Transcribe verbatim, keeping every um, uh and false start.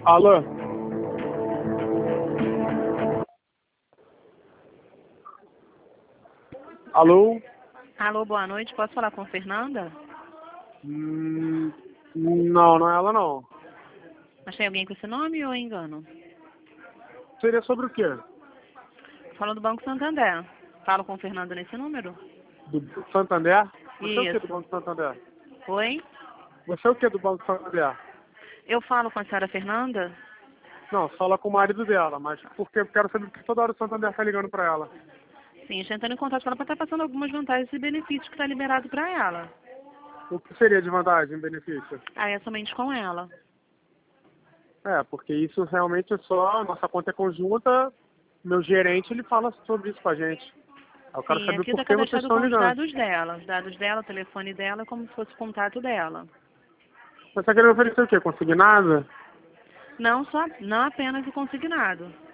Alô? Alô? Alô, boa noite. Posso falar com Fernanda? Hum, não, não é ela não. Mas tem alguém com esse nome ou engano? Seria sobre o quê? Falo do Banco Santander. Falo com Fernanda nesse número? Do Santander? Você é o que do Isso. Banco Santander? Oi? Você é o que do Banco Santander? Eu falo com a senhora Fernanda? Não, fala com o marido dela, mas porque eu quero saber porque toda hora o Santander tá ligando pra ela. Sim, estou entrando em contato com ela para estar passando algumas vantagens e benefícios que está liberado para ela. O que seria de vantagem, benefício? Ah, é somente com ela. É, porque isso realmente é só, nossa conta é conjunta, meu gerente ele fala sobre isso com a gente. Eu quero Sim, saber aqui está por que vocês cadastrado estão com os ligando. dados dela. Os dados dela, o telefone dela, como se fosse o contato dela. Você tá querendo oferecer o quê? Consignado? Não só, não apenas o consignado.